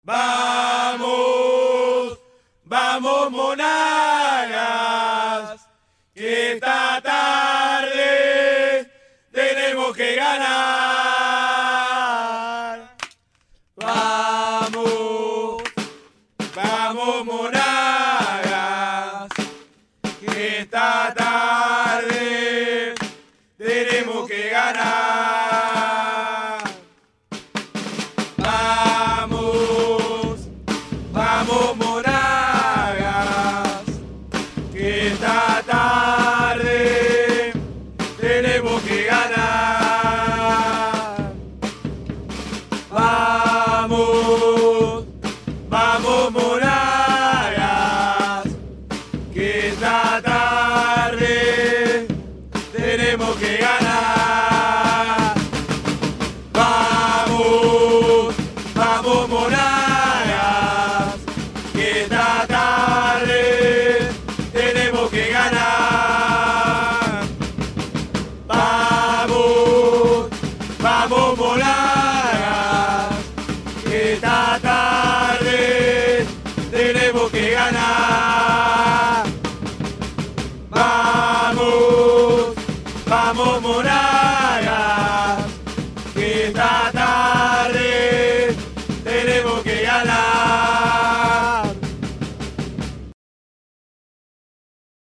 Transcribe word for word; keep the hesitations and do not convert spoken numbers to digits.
Vamos, vamos monagas, que esta tarde tenemos que ganar. Vamos, vamos monagas, que esta tarde tenemos que ganar. Vamos monagas, que esta tarde tenemos que ganar. Vamos, vamos monagas, que esta tarde tenemos que ganar. Vamos, vamos monagas, que esta tarde tenemos que ganar. Vamos, vamos monagas, que esta tarde tenemos que ganar.